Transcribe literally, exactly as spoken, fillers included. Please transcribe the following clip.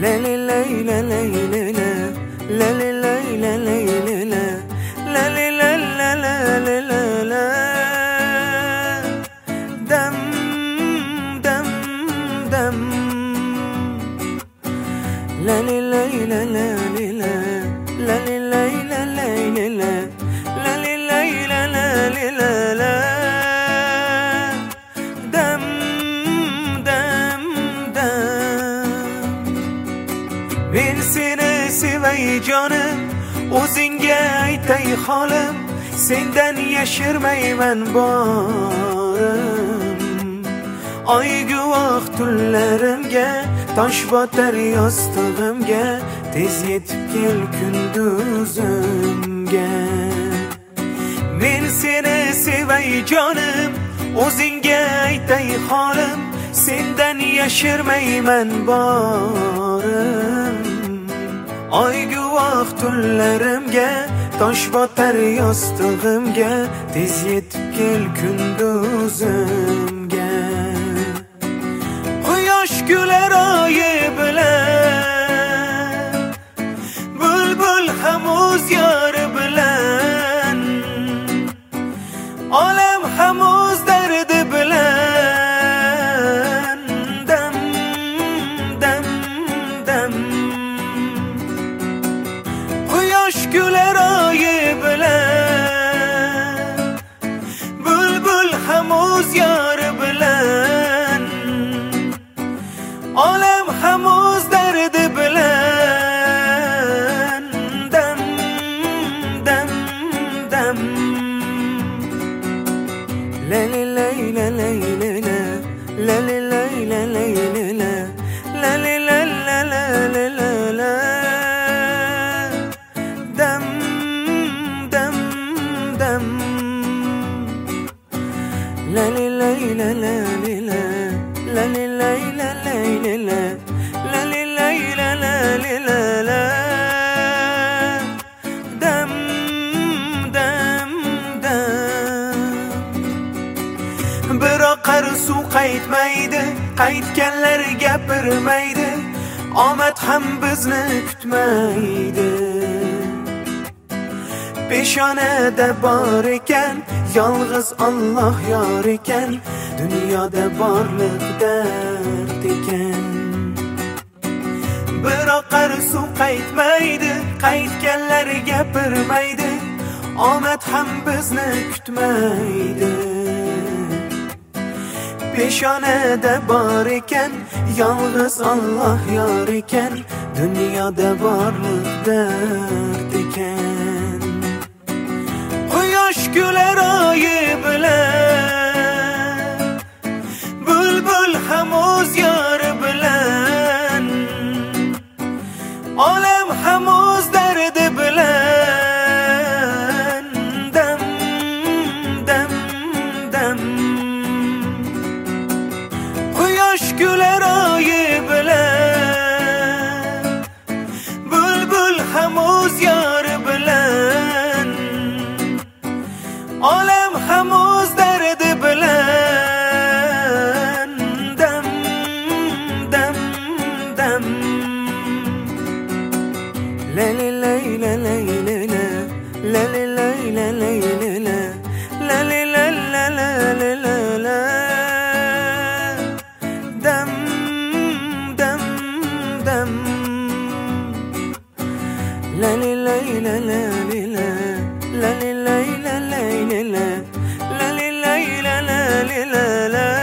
Men seni sevay canım, o'zingga aytay holim, sendan yashirmayman borim. Oy guvoh tunlarimga, tosh botar yostig'imga, tez yetib kel kunduzimga. Men seni sevay jonim, o'zingga aytay holim, sendan yashirmayman borim. Oy guvoh tunlarimga, tosh botar yostig'imga, tez yetib kel kunduzimga. Quyosh kular oyi bilan, bulbul ham o'z yori bilan, olam ham o'z dardi bilan. Dam dam dam quyosh kular oyi bilan, bulbul ham o'z yori bilan, olam ham o'z dardi bilan. Dam dam dam la la la la la la la la la la la la la la la la. Dam dam dam la la la la la la la la la la la la la la la la la. Dam dam dam biroq qarsu qaytmaydi, qaytganlar gapirmaydi, omad ham bizni kutmaydi. Peshonada bor ekan, yolg'iz Alloh yor ekan, dunyoda borliq dard ekan. Biroq qarsu qaytmaydi, qaytganlar gapirmaydi, omad ham bizni kutmaydi. Peshonada bor ekan, yolg'iz Alloh yor ekan, dunyoda borliq dard ekan. Quyosh kular oyi bilan, bulbul ham o'z yori bilan, olam ham o'z dardi bilan. Dam dam dam quyosh kular oyi bilan, bulbul ham o'z yori bilan, olam ham o'z dardi bilan. Dam dam dam la la la la la la la la la la la la la la la la. Dam dam dam la la la la la la la la la la la la la la la la la la.